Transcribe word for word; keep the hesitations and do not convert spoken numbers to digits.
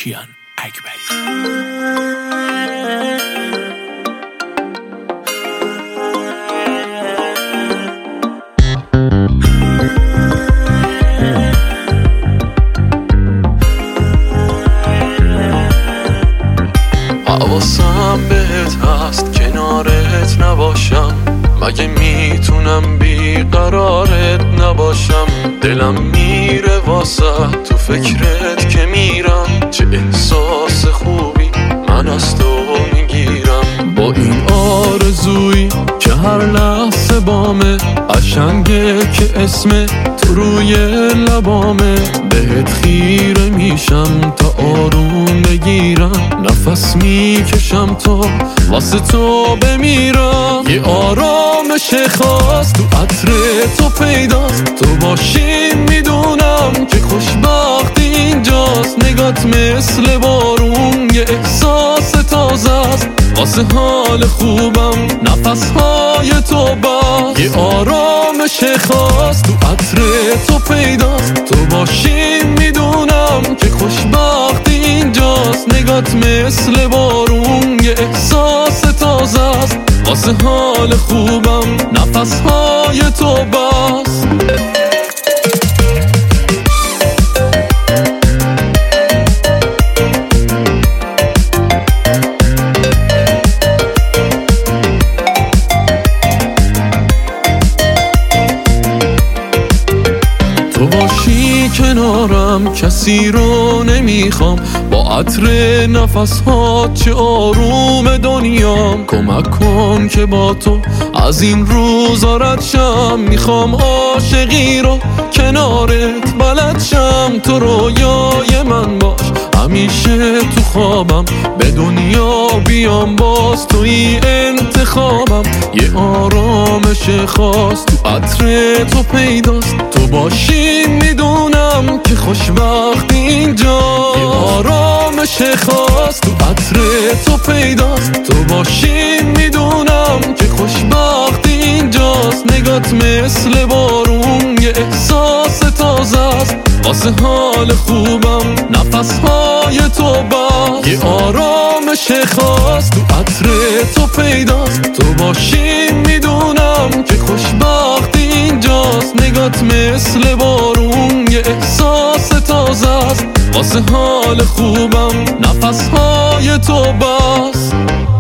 کیان اکبری. حواسم بهت هست کنارت نباشم، مگه میتونم بیقرارت نباشم. دلم میره واسه تو فکرت که میرم، چه احساس خوبی من از تو میگیرم. با این آرزویی که هر لحظه بامه، قشنگه که اسم تو روی لبامه. بهت خیره میشم تا آروم بگیرم، نفس میکشم تا واسه تو بمیرم. یه آرامش خاص تو عطر تو پیداست، تو باشی میدونم که خوشبختی اینجاست. نگات مثل بارون یه احساس تازه است، واسه حال خوبم نفسهای تو باز. یه آرامش خاص تو عطر تو پیداست، تو باشی میدونم که خوشبختی اینجاست. نگات مثل بارون یه احساس تازه است، واسه حال خوبم نفسهای تو باز. تو باشی کنارم کسی رو نمیخوام، با عطر نفس‌هات چه آروم دنیام. کمک کن که با تو از این روزا رد شم، میخوام عاشقی رو کنارت بلد شم. تو رویای من باش همیشه تو خوابم، به دنیا بیام باز توی انتخابم. یه آرامش خاص تو عطر تو پیداست، تو باشی میدونم که خوشبختی اینجا. یه آرامش خاص تو عطر تو پیداست، تو باشی میدونم که خوشبختی اینجاست. نگات مثل بارون یه احساس تازه است، واسه حال خوبم نفسهای تو باز. یه آرامش خاص تو عطر تو پیداست، تو باشی میدونم که خوشبختی اینجاست. نگات مثل بارون یه احساس تازه است، واسه حال خوبم نفسهای تو باز.